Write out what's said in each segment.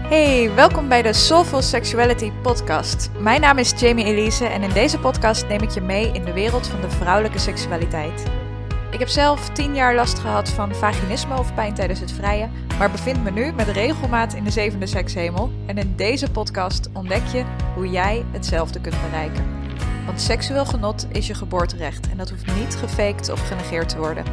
Hey, welkom bij de Soulful Sexuality podcast. Mijn naam is Jamie Elise en in deze podcast neem ik je mee in de wereld van de vrouwelijke seksualiteit. Ik heb zelf 10 jaar last gehad van vaginisme of pijn tijdens het vrijen, maar bevind me nu met regelmaat in de 7e sekshemel. En in deze podcast ontdek je hoe jij hetzelfde kunt bereiken. Want seksueel genot is je geboorterecht en dat hoeft niet gefaked of genegeerd te worden.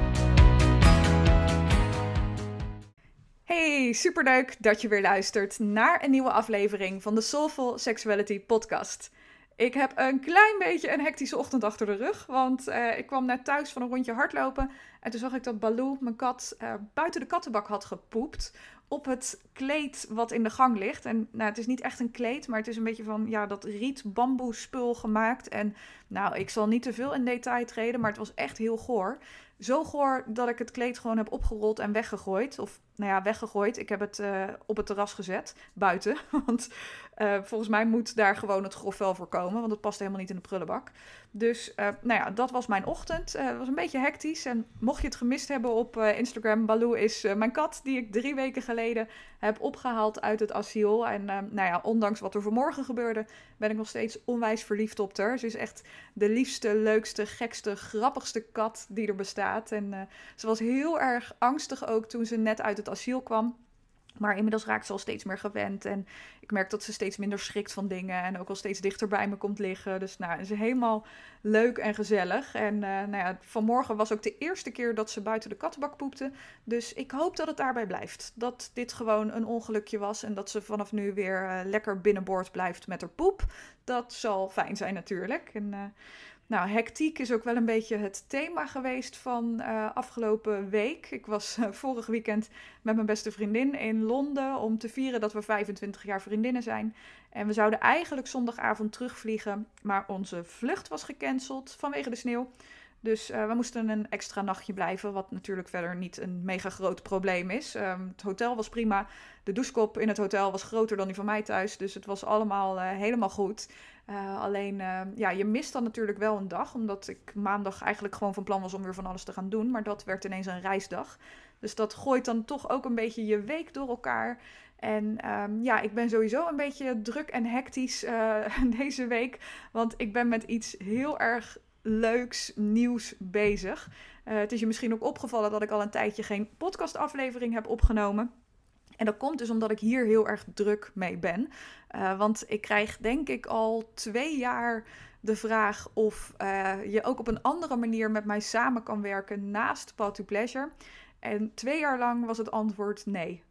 Hey, superleuk dat je weer luistert naar een nieuwe aflevering van de Soulful Sexuality podcast. Ik heb een klein beetje een hectische ochtend achter de rug, want ik kwam net thuis van een rondje hardlopen en toen zag ik dat Baloo, mijn kat, buiten de kattenbak had gepoept op het kleed wat in de gang ligt. En nou, het is niet echt een kleed, maar het is een beetje van dat riet-bamboe spul gemaakt. En nou, ik zal niet te veel in detail treden, maar het was echt heel goor. Zo goor dat ik het kleed gewoon heb opgerold en weggegooid. Of weggegooid. Ik heb het op het terras gezet, buiten. Want volgens mij moet daar gewoon het grof wel voor komen, want het past helemaal niet in de prullenbak. Dus dat was mijn ochtend. Het was een beetje hectisch. En mocht je het gemist hebben op Instagram, Baloo is mijn kat die ik 3 weken geleden heb opgehaald uit het asiel. En ondanks wat er vanmorgen gebeurde, ben ik nog steeds onwijs verliefd op haar. Ze is echt de liefste, leukste, gekste, grappigste kat die er bestaat. En ze was heel erg angstig ook toen ze net uit het asiel kwam. Maar inmiddels raakt ze al steeds meer gewend. En ik merk dat ze steeds minder schrikt van dingen. En ook al steeds dichter bij me komt liggen. Dus het is helemaal leuk en gezellig. En vanmorgen was ook de eerste keer dat ze buiten de kattenbak poepte. Dus ik hoop dat het daarbij blijft. Dat dit gewoon een ongelukje was. En dat ze vanaf nu weer lekker binnenboord blijft met haar poep. Dat zal fijn zijn natuurlijk. En hectiek is ook wel een beetje het thema geweest van afgelopen week. Ik was vorig weekend met mijn beste vriendin in Londen om te vieren dat we 25 jaar vriendinnen zijn. En we zouden eigenlijk zondagavond terugvliegen, maar onze vlucht was gecanceld vanwege de sneeuw. Dus we moesten een extra nachtje blijven, wat natuurlijk verder niet een mega groot probleem is. Het hotel was prima. De douchekop in het hotel was groter dan die van mij thuis. Dus het was allemaal helemaal goed. Alleen, je mist dan natuurlijk wel een dag. Omdat ik maandag eigenlijk gewoon van plan was om weer van alles te gaan doen. Maar dat werd ineens een reisdag. Dus dat gooit dan toch ook een beetje je week door elkaar. En ik ben sowieso een beetje druk en hectisch deze week. Want ik ben met iets heel erg leuks, nieuws bezig. Het is je misschien ook opgevallen dat ik al een tijdje geen podcastaflevering heb opgenomen. En dat komt dus omdat ik hier heel erg druk mee ben. Want ik krijg denk ik al 2 jaar de vraag of je ook op een andere manier met mij samen kan werken naast Path to Pleasure. En 2 jaar lang was het antwoord nee.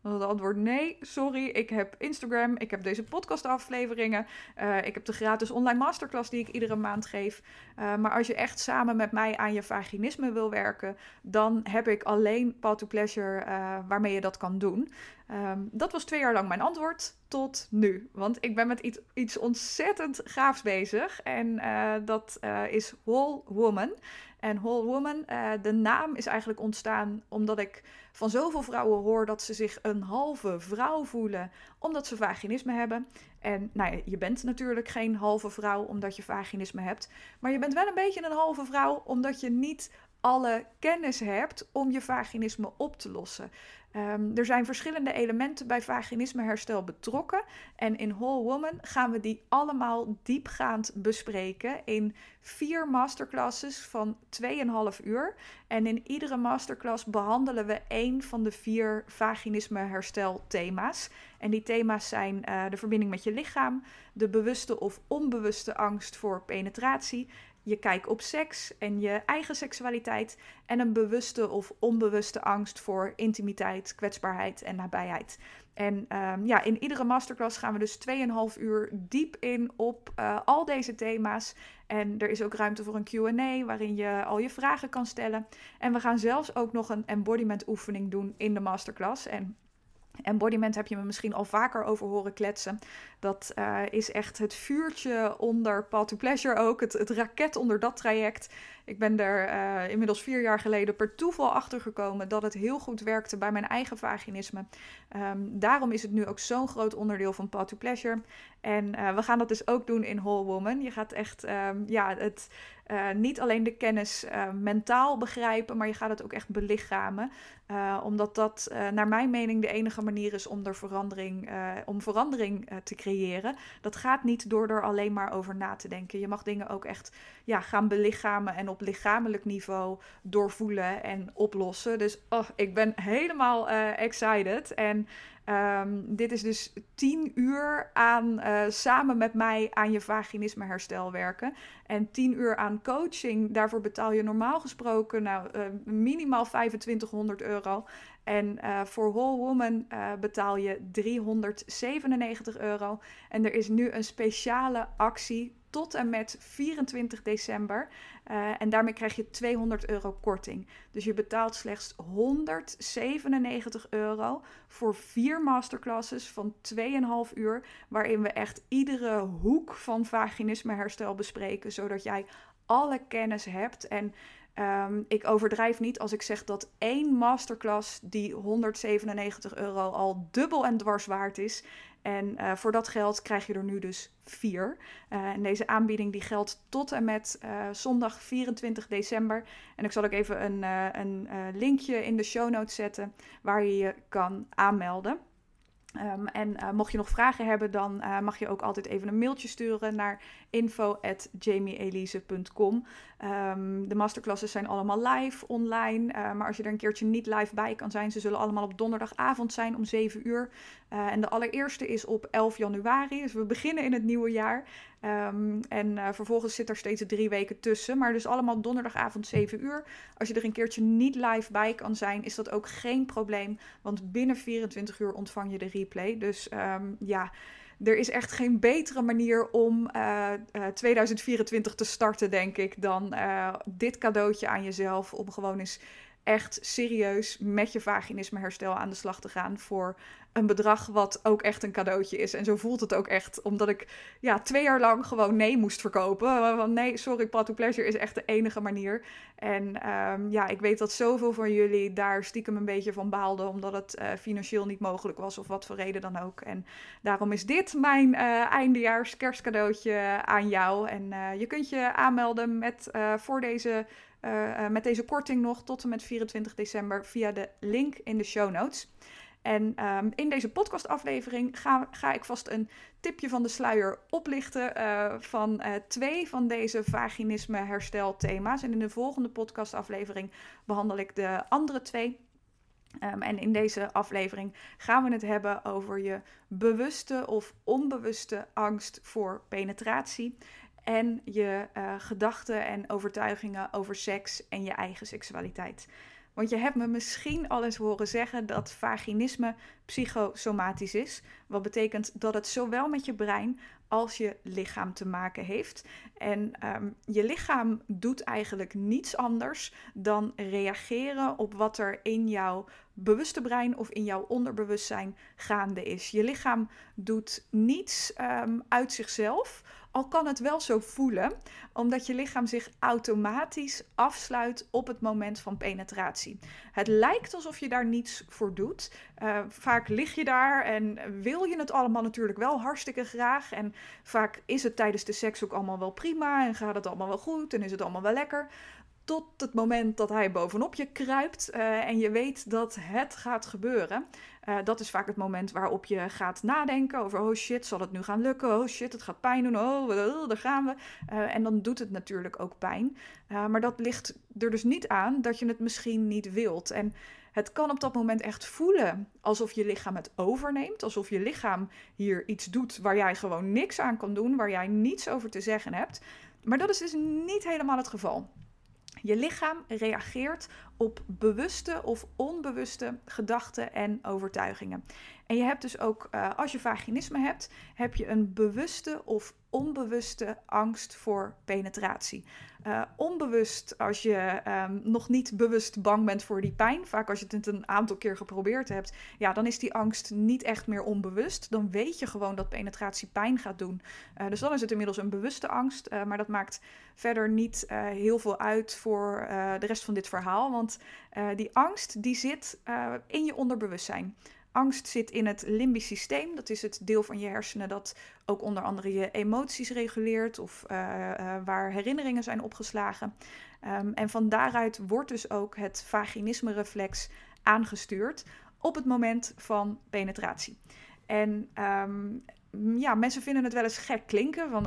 Sorry, ik heb Instagram, ik heb deze podcastafleveringen, ik heb de gratis online masterclass die ik iedere maand geef. Maar als je echt samen met mij aan je vaginisme wil werken, dan heb ik alleen Path to Pleasure waarmee je dat kan doen. Dat was 2 jaar lang mijn antwoord tot nu. Want ik ben met iets ontzettend gaafs bezig. En dat is Whole Woman. En Whole Woman, de naam is eigenlijk ontstaan omdat ik van zoveel vrouwen hoor dat ze zich een halve vrouw voelen omdat ze vaginisme hebben. En je bent natuurlijk geen halve vrouw omdat je vaginisme hebt. Maar je bent wel een beetje een halve vrouw omdat je niet alle kennis hebt om je vaginisme op te lossen. Er zijn verschillende elementen bij vaginismeherstel betrokken. En in Whole Woman gaan we die allemaal diepgaand bespreken in 4 masterclasses van 2,5 uur. En in iedere masterclass behandelen we 1 van de 4 vaginismeherstelthema's. En die thema's zijn de verbinding met je lichaam, de bewuste of onbewuste angst voor penetratie, je kijk op seks en je eigen seksualiteit en een bewuste of onbewuste angst voor intimiteit, kwetsbaarheid en nabijheid. En in iedere masterclass gaan we dus 2,5 uur diep in op al deze thema's. En er is ook ruimte voor een Q&A waarin je al je vragen kan stellen. En we gaan zelfs ook nog een embodiment oefening doen in de masterclass. En embodiment heb je me misschien al vaker over horen kletsen. Dat is echt het vuurtje onder Path to Pleasure ook. Het raket onder dat traject. Ik ben er inmiddels 4 jaar geleden per toeval achter gekomen dat het heel goed werkte bij mijn eigen vaginisme. Daarom is het nu ook zo'n groot onderdeel van Path to Pleasure. En we gaan dat dus ook doen in Whole Woman. Je gaat echt niet alleen de kennis mentaal begrijpen, maar je gaat het ook echt belichamen. Omdat dat naar mijn mening de enige manier is om verandering te creëren. Dat gaat niet door er alleen maar over na te denken. Je mag dingen ook echt gaan belichamen en op lichamelijk niveau doorvoelen en oplossen. Dus ik ben helemaal excited. En dit is dus 10 uur aan samen met mij aan je vaginisme herstel werken. En 10 uur aan coaching, daarvoor betaal je normaal gesproken minimaal €2500. En voor Whole Woman betaal je €397. En er is nu een speciale actie tot en met 24 december. En daarmee krijg je €200 korting. Dus je betaalt slechts €197 voor 4 masterclasses van 2,5 uur. Waarin we echt iedere hoek van vaginisme herstel bespreken. Zodat jij alle kennis hebt. En ik overdrijf niet als ik zeg dat 1 masterclass die €197 al dubbel en dwars waard is. En voor dat geld krijg je er nu dus 4. En deze aanbieding die geldt tot en met zondag 24 december. En ik zal ook even een linkje in de show notes zetten waar je je kan aanmelden. Mocht je nog vragen hebben, dan mag je ook altijd even een mailtje sturen naar info@jamieelise.com. De masterclasses zijn allemaal live, online. Maar als je er een keertje niet live bij kan zijn, ze zullen allemaal op donderdagavond zijn om 7 uur. En de allereerste is op 11 januari, dus we beginnen in het nieuwe jaar. Vervolgens zit er steeds 3 weken tussen, maar dus allemaal donderdagavond 7 uur. Als je er een keertje niet live bij kan zijn, is dat ook geen probleem, want binnen 24 uur ontvang je de replay. Dus er is echt geen betere manier om 2024 te starten, denk ik, dan dit cadeautje aan jezelf, om gewoon eens echt serieus met je vaginisme herstel aan de slag te gaan voor een bedrag wat ook echt een cadeautje is. En zo voelt het ook echt, omdat ik 2 jaar lang gewoon nee moest verkopen. Want nee, sorry, Path to Pleasure is echt de enige manier. En ik weet dat zoveel van jullie daar stiekem een beetje van baalden, omdat het financieel niet mogelijk was of wat voor reden dan ook. En daarom is dit mijn eindejaars kerstcadeautje aan jou. En je kunt je aanmelden met deze korting nog tot en met 24 december via de link in de show notes. En in deze podcastaflevering ga ik vast een tipje van de sluier oplichten van 2 van deze vaginisme herstelthema's. En in de volgende podcastaflevering behandel ik de andere 2. En in deze aflevering gaan we het hebben over je bewuste of onbewuste angst voor penetratie. En je gedachten en overtuigingen over seks en je eigen seksualiteit. Want je hebt me misschien al eens horen zeggen dat vaginisme psychosomatisch is. Wat betekent dat het zowel met je brein als je lichaam te maken heeft. En je lichaam doet eigenlijk niets anders dan reageren op wat er in jouw bewuste brein of in jouw onderbewustzijn gaande is. Je lichaam doet niets uit zichzelf, al kan het wel zo voelen, omdat je lichaam zich automatisch afsluit op het moment van penetratie. Het lijkt alsof je daar niets voor doet. Vaak lig je daar en wil je het allemaal natuurlijk wel hartstikke graag. En vaak is het tijdens de seks ook allemaal wel prima en gaat het allemaal wel goed en is het allemaal wel lekker. Tot het moment dat hij bovenop je kruipt en je weet dat het gaat gebeuren. Dat is vaak het moment waarop je gaat nadenken over, oh shit, zal het nu gaan lukken? Oh shit, het gaat pijn doen. Oh, daar gaan we. En dan doet het natuurlijk ook pijn. Maar dat ligt er dus niet aan dat je het misschien niet wilt. En het kan op dat moment echt voelen alsof je lichaam het overneemt. Alsof je lichaam hier iets doet waar jij gewoon niks aan kan doen. Waar jij niets over te zeggen hebt. Maar dat is dus niet helemaal het geval. Je lichaam reageert op bewuste of onbewuste gedachten en overtuigingen. En je hebt dus ook, als je vaginisme hebt, heb je een bewuste of onbewuste angst voor penetratie. Onbewust als je nog niet bewust bang bent voor die pijn. Vaak als je het een aantal keer geprobeerd hebt, ja, dan is die angst niet echt meer onbewust. Dan weet je gewoon dat penetratie pijn gaat doen. Dus dan is het inmiddels een bewuste angst. Maar dat maakt verder niet heel veel uit voor de rest van dit verhaal. Want die angst die zit in je onderbewustzijn. Angst zit in het limbisch systeem. Dat is het deel van je hersenen dat ook onder andere je emoties reguleert of waar herinneringen zijn opgeslagen. En van daaruit wordt dus ook het vaginisme-reflex aangestuurd op het moment van penetratie. En ja, mensen vinden het wel eens gek klinken. Van,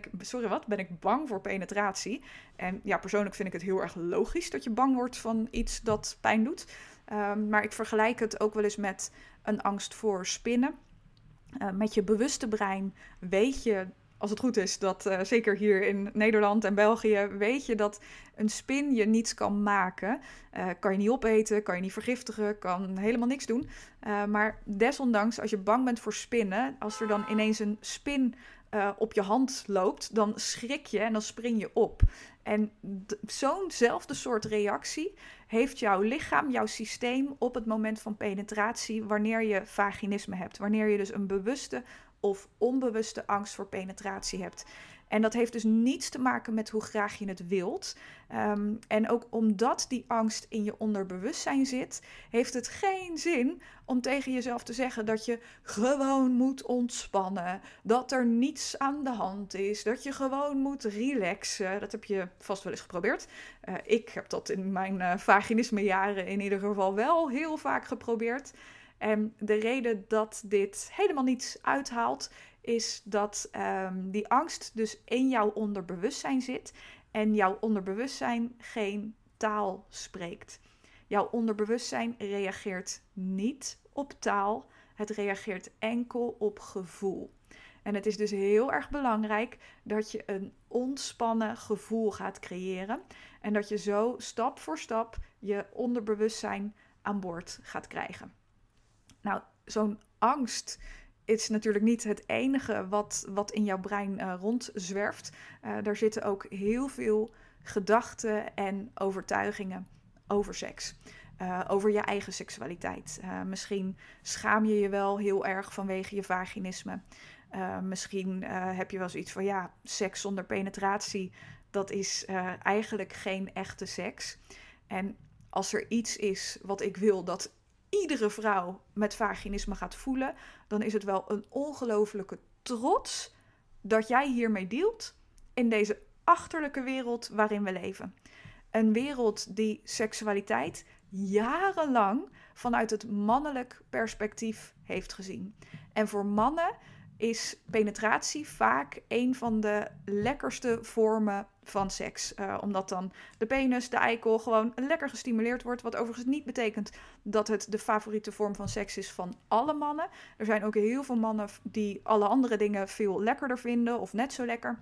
ben ik bang voor penetratie? En ja, persoonlijk vind ik het heel erg logisch dat je bang wordt van iets dat pijn doet. Maar ik vergelijk het ook wel eens met een angst voor spinnen. Met je bewuste brein weet je, als het goed is, dat zeker hier in Nederland en België, weet je dat een spin je niets kan maken. Kan je niet opeten, kan je niet vergiftigen, kan helemaal niks doen. Maar desondanks, als je bang bent voor spinnen, als er dan ineens een spin op je hand loopt, dan schrik je en dan spring je op. En zo'nzelfde soort reactie heeft jouw lichaam, jouw systeem op het moment van penetratie wanneer je vaginisme hebt. Wanneer je dus een bewuste of onbewuste angst voor penetratie hebt. En dat heeft dus niets te maken met hoe graag je het wilt. En ook omdat die angst in je onderbewustzijn zit, heeft het geen zin om tegen jezelf te zeggen dat je gewoon moet ontspannen. Dat er niets aan de hand is. Dat je gewoon moet relaxen. Dat heb je vast wel eens geprobeerd. Ik heb dat in mijn vaginisme jaren in ieder geval wel heel vaak geprobeerd. En de reden dat dit helemaal niets uithaalt, is dat die angst dus in jouw onderbewustzijn zit en jouw onderbewustzijn geen taal spreekt. Jouw onderbewustzijn reageert niet op taal, het reageert enkel op gevoel. En het is dus heel erg belangrijk dat je een ontspannen gevoel gaat creëren en dat je zo stap voor stap je onderbewustzijn aan boord gaat krijgen. Nou, zo'n angst is natuurlijk niet het enige wat in jouw brein rondzwerft. Daar zitten ook heel veel gedachten en overtuigingen over seks. Over je eigen seksualiteit. Misschien schaam je je wel heel erg vanwege je vaginisme. Misschien heb je wel zoiets van, ja, seks zonder penetratie, dat is eigenlijk geen echte seks. En als er iets is wat ik wil dat iedere vrouw met vaginisme gaat voelen, dan is het wel een ongelofelijke trots dat jij hiermee dealt in deze achterlijke wereld waarin we leven. Een wereld die seksualiteit jarenlang vanuit het mannelijk perspectief heeft gezien. En voor mannen is penetratie vaak een van de lekkerste vormen van seks. Omdat dan de penis, de eikel, gewoon lekker gestimuleerd wordt. Wat overigens niet betekent dat het de favoriete vorm van seks is van alle mannen. Er zijn ook heel veel mannen die alle andere dingen veel lekkerder vinden of net zo lekker.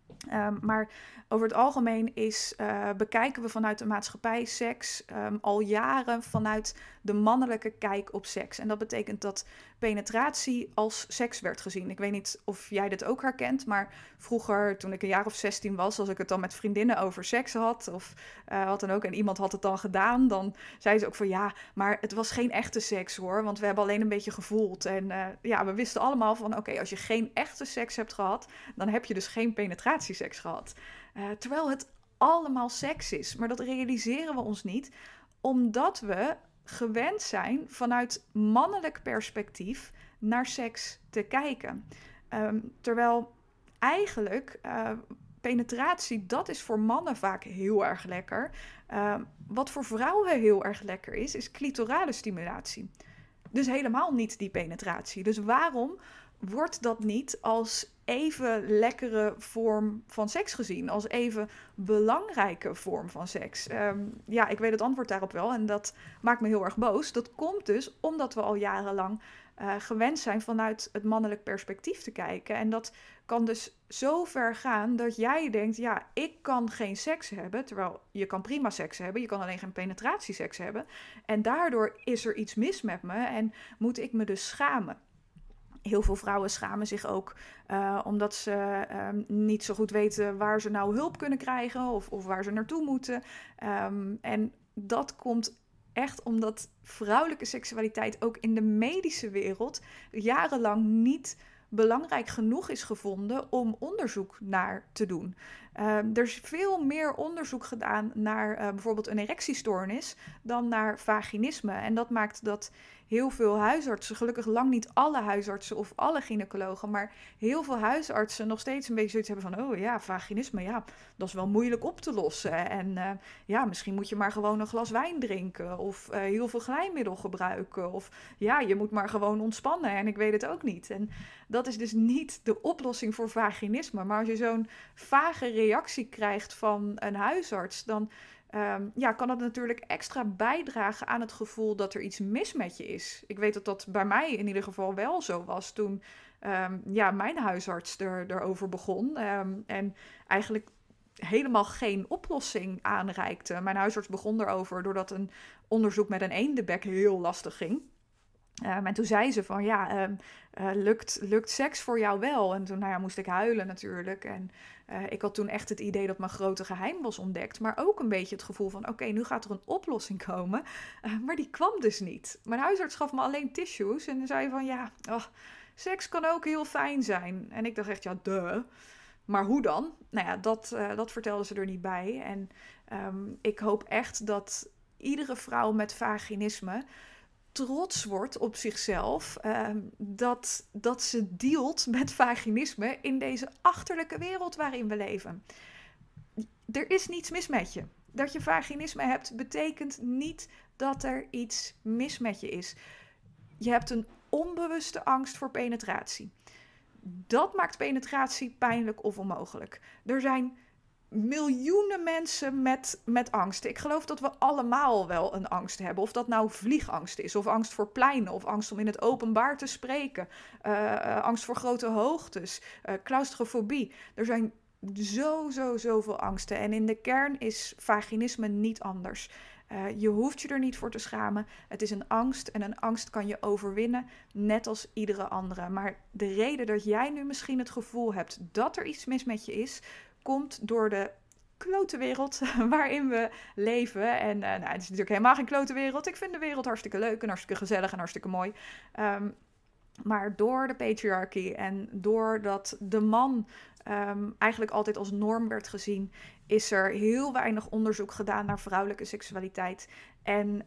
Maar over het algemeen bekijken we vanuit de maatschappij seks al jaren vanuit de mannelijke kijk op seks. En dat betekent dat penetratie als seks werd gezien. Ik weet niet of jij dit ook herkent, maar vroeger, toen ik een jaar of 16 was, als ik het dan met vriendinnen over seks had, of wat dan ook, en iemand had het dan gedaan, dan zei ze ook van ja, maar het was geen echte seks hoor, want we hebben alleen een beetje gevoeld. En ja, we wisten allemaal van oké, als je geen echte seks hebt gehad, dan heb je dus geen penetratieseks gehad. Terwijl het allemaal seks is, maar dat realiseren we ons niet, omdat we gewend zijn vanuit mannelijk perspectief naar seks te kijken. Terwijl eigenlijk penetratie, dat is voor mannen vaak heel erg lekker. Wat voor vrouwen heel erg lekker is clitorale stimulatie. Dus helemaal niet die penetratie. Dus waarom wordt dat niet als even lekkere vorm van seks gezien? Als even belangrijke vorm van seks? Ja, ik weet het antwoord daarop wel en dat maakt me heel erg boos. Dat komt dus omdat we al jarenlang gewend zijn vanuit het mannelijk perspectief te kijken. En dat kan dus zo ver gaan dat jij denkt, ja, ik kan geen seks hebben. Terwijl je kan prima seks hebben, je kan alleen geen penetratieseks hebben. En daardoor is er iets mis met me en moet ik me dus schamen. Heel veel vrouwen schamen zich ook omdat ze niet zo goed weten waar ze nou hulp kunnen krijgen of waar ze naartoe moeten. En dat komt echt omdat vrouwelijke seksualiteit ook in de medische wereld jarenlang niet belangrijk genoeg is gevonden om onderzoek naar te doen. Er is veel meer onderzoek gedaan naar bijvoorbeeld een erectiestoornis dan naar vaginisme. En dat maakt dat heel veel huisartsen, gelukkig lang niet alle huisartsen of alle gynaecologen, maar heel veel huisartsen nog steeds een beetje zoiets hebben van, oh ja, vaginisme, ja, dat is wel moeilijk op te lossen. En ja, misschien moet je maar gewoon een glas wijn drinken of heel veel glijmiddel gebruiken. Of ja, je moet maar gewoon ontspannen en ik weet het ook niet. En dat is dus niet de oplossing voor vaginisme. Maar als je zo'n vage reactie krijgt van een huisarts, dan kan dat natuurlijk extra bijdragen aan het gevoel dat er iets mis met je is. Ik weet dat dat bij mij in ieder geval wel zo was toen mijn huisarts erover begon. En eigenlijk helemaal geen oplossing aanreikte. Mijn huisarts begon erover doordat een onderzoek met een eendenbek heel lastig ging. En toen zei ze van, lukt seks voor jou wel? En toen moest ik huilen natuurlijk. En ik had toen echt het idee dat mijn grote geheim was ontdekt. Maar ook een beetje het gevoel van, oké, nu gaat er een oplossing komen. Maar die kwam dus niet. Mijn huisarts gaf me alleen tissues en zei van, seks kan ook heel fijn zijn. En ik dacht echt, ja, duh. Maar hoe dan? Nou ja, dat vertelde ze er niet bij. En ik hoop echt dat iedere vrouw met vaginisme trots wordt op zichzelf, dat ze dealt met vaginisme in deze achterlijke wereld waarin we leven. Er is niets mis met je. Dat je vaginisme hebt, betekent niet dat er iets mis met je is. Je hebt een onbewuste angst voor penetratie. Dat maakt penetratie pijnlijk of onmogelijk. Er zijn miljoenen mensen met angst. Ik geloof dat we allemaal wel een angst hebben. Of dat nou vliegangst is, of angst voor pleinen, of angst om in het openbaar te spreken. Angst voor grote hoogtes, claustrofobie. Er zijn zoveel angsten. En in de kern is vaginisme niet anders. Je hoeft je er niet voor te schamen. Het is een angst en een angst kan je overwinnen, net als iedere andere. Maar de reden dat jij nu misschien het gevoel hebt dat er iets mis met je is, komt door de klote wereld waarin we leven. En het is natuurlijk helemaal geen klote wereld. Ik vind de wereld hartstikke leuk en hartstikke gezellig en hartstikke mooi. Maar door de patriarchy en doordat de man eigenlijk altijd als norm werd gezien, is er heel weinig onderzoek gedaan naar vrouwelijke seksualiteit. En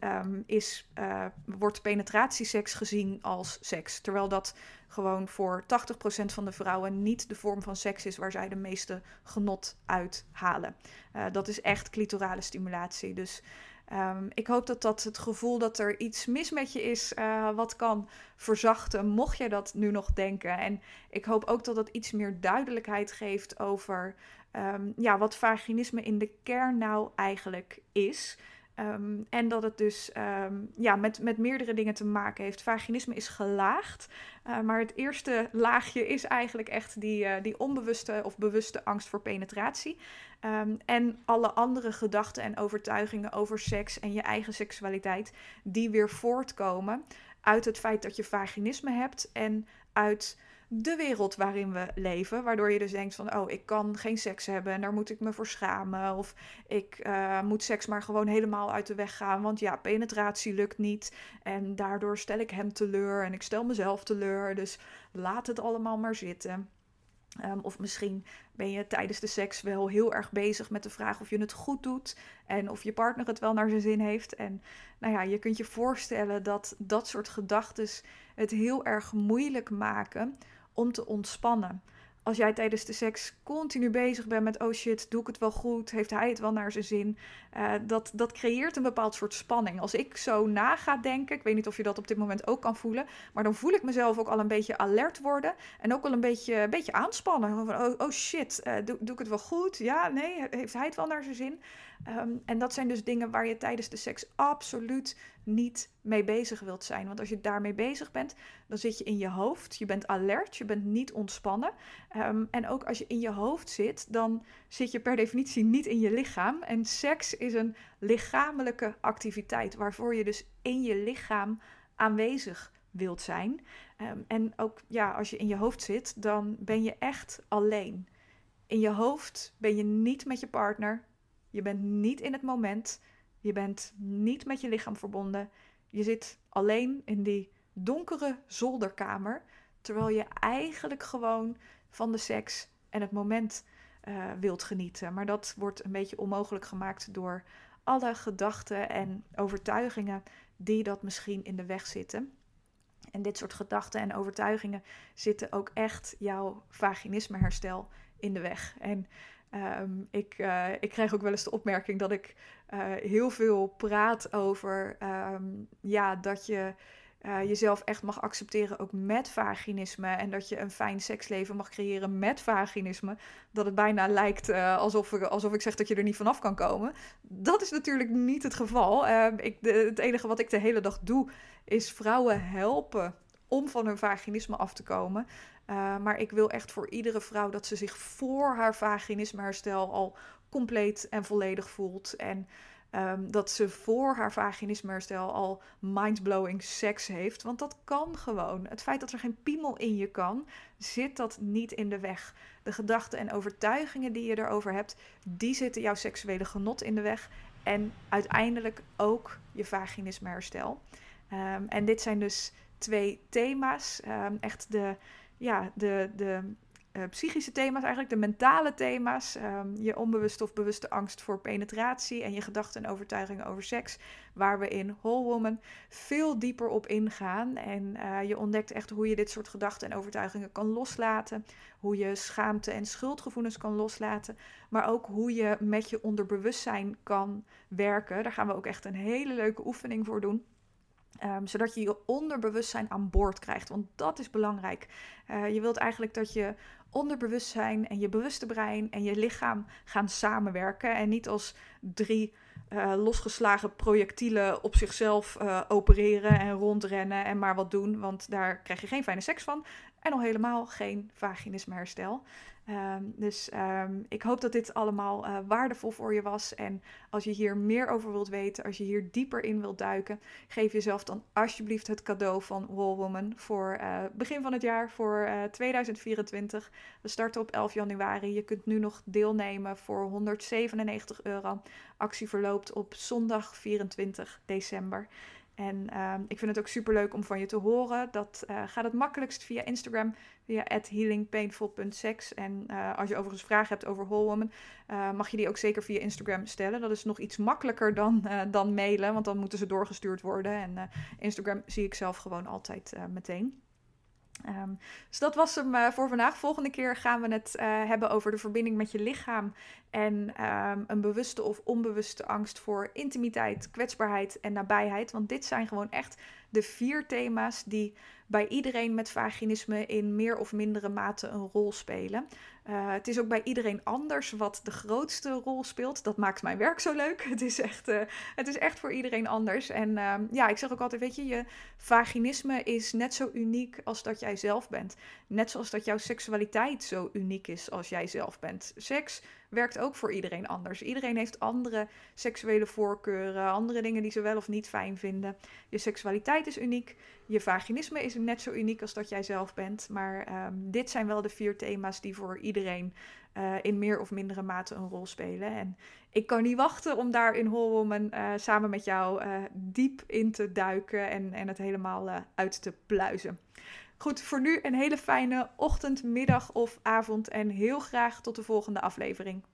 wordt penetratieseks gezien als seks. Terwijl dat gewoon voor 80% van de vrouwen niet de vorm van seks is waar zij de meeste genot uit halen. Dat is echt clitorale stimulatie. Dus ik hoop dat het gevoel dat er iets mis met je is, wat kan verzachten, mocht jij dat nu nog denken. En ik hoop ook dat het iets meer duidelijkheid geeft over wat vaginisme in de kern nou eigenlijk is. En dat het dus met meerdere dingen te maken heeft. Vaginisme is gelaagd, maar het eerste laagje is eigenlijk echt die onbewuste of bewuste angst voor penetratie. En alle andere gedachten en overtuigingen over seks en je eigen seksualiteit, die weer voortkomen uit het feit dat je vaginisme hebt en uit de wereld waarin we leven, waardoor je dus denkt van, oh, ik kan geen seks hebben en daar moet ik me voor schamen, of ik moet seks maar gewoon helemaal uit de weg gaan, want ja, penetratie lukt niet en daardoor stel ik hem teleur en ik stel mezelf teleur, dus laat het allemaal maar zitten. Of misschien ben je tijdens de seks wel heel erg bezig met de vraag of je het goed doet en of je partner het wel naar zijn zin heeft. En je kunt je voorstellen dat dat soort gedachten het heel erg moeilijk maken om te ontspannen. Als jij tijdens de seks continu bezig bent met, oh shit, doe ik het wel goed? Heeft hij het wel naar zijn zin? Dat creëert een bepaald soort spanning. Als ik zo na ga denken, ik weet niet of je dat op dit moment ook kan voelen, maar dan voel ik mezelf ook al een beetje alert worden en ook wel een beetje aanspannen. Van, oh shit, doe ik het wel goed? Ja, nee, heeft hij het wel naar zijn zin? En dat zijn dus dingen waar je tijdens de seks absoluut niet mee bezig wilt zijn. Want als je daarmee bezig bent, dan zit je in je hoofd. Je bent alert, je bent niet ontspannen. En ook als je in je hoofd zit, dan zit je per definitie niet in je lichaam. En seks is een lichamelijke activiteit, waarvoor je dus in je lichaam aanwezig wilt zijn. En ook als je in je hoofd zit, dan ben je echt alleen. In je hoofd ben je niet met je partner. Je bent niet in het moment. Je bent niet met je lichaam verbonden. Je zit alleen in die donkere zolderkamer, terwijl je eigenlijk gewoon van de seks en het moment wilt genieten. Maar dat wordt een beetje onmogelijk gemaakt door alle gedachten en overtuigingen die dat misschien in de weg zitten. En dit soort gedachten en overtuigingen zitten ook echt jouw vaginismeherstel in de weg. En ik krijg ook wel eens de opmerking dat ik heel veel praat over dat je jezelf echt mag accepteren, ook met vaginisme. En dat je een fijn seksleven mag creëren met vaginisme. Dat het bijna lijkt alsof ik zeg dat je er niet vanaf kan komen. Dat is natuurlijk niet het geval. Het enige wat ik de hele dag doe, is vrouwen helpen om van hun vaginisme af te komen. Maar ik wil echt voor iedere vrouw dat ze zich voor haar vaginismeherstel al compleet en volledig voelt. En dat ze voor haar vaginismeherstel al mindblowing seks heeft. Want dat kan gewoon. Het feit dat er geen piemel in je kan, zit dat niet in de weg. De gedachten en overtuigingen die je erover hebt, die zitten jouw seksuele genot in de weg. En uiteindelijk ook je vaginismeherstel. En dit zijn dus 2 thema's. Echt de psychische thema's eigenlijk, de mentale thema's. Je onbewuste of bewuste angst voor penetratie en je gedachten en overtuigingen over seks. Waar we in Whole Woman veel dieper op ingaan. En je ontdekt echt hoe je dit soort gedachten en overtuigingen kan loslaten. Hoe je schaamte en schuldgevoelens kan loslaten. Maar ook hoe je met je onderbewustzijn kan werken. Daar gaan we ook echt een hele leuke oefening voor doen. Zodat je je onderbewustzijn aan boord krijgt. Want dat is belangrijk. Je wilt eigenlijk dat je onderbewustzijn en je bewuste brein en je lichaam gaan samenwerken. En niet als 3 losgeslagen projectielen op zichzelf opereren en rondrennen en maar wat doen. Want daar krijg je geen fijne seks van. En al helemaal geen vaginismeherstel. Dus ik hoop dat dit allemaal waardevol voor je was. En als je hier meer over wilt weten, als je hier dieper in wilt duiken, geef jezelf dan alsjeblieft het cadeau van Whole Woman voor begin van het jaar, voor 2024. We starten op 11 januari. Je kunt nu nog deelnemen voor €197. Actie verloopt op zondag 24 december. En ik vind het ook superleuk om van je te horen. Dat gaat het makkelijkst via Instagram, via @healingpainful.sex. En als je overigens vragen hebt over Whole Woman, mag je die ook zeker via Instagram stellen. Dat is nog iets makkelijker dan mailen, want dan moeten ze doorgestuurd worden. En Instagram zie ik zelf gewoon altijd meteen. Dus dat was hem voor vandaag. Volgende keer gaan we het hebben over de verbinding met je lichaam en een bewuste of onbewuste angst voor intimiteit, kwetsbaarheid en nabijheid. Want dit zijn gewoon echt de 4 thema's die bij iedereen met vaginisme in meer of mindere mate een rol spelen. Het is ook bij iedereen anders wat de grootste rol speelt. Dat maakt mijn werk zo leuk. Het is echt voor iedereen anders. En ik zeg ook altijd, weet je, je vaginisme is net zo uniek als dat jij zelf bent. Net zoals dat jouw seksualiteit zo uniek is als jij zelf bent. Seks werkt ook voor iedereen anders. Iedereen heeft andere seksuele voorkeuren, andere dingen die ze wel of niet fijn vinden. Je seksualiteit is uniek. Je vaginisme is net zo uniek als dat jij zelf bent. Maar dit zijn wel de 4 thema's die voor iedereen in meer of mindere mate een rol spelen. En ik kan niet wachten om daar in Whole Woman samen met jou diep in te duiken en het helemaal uit te pluizen. Goed, voor nu een hele fijne ochtend, middag of avond en heel graag tot de volgende aflevering.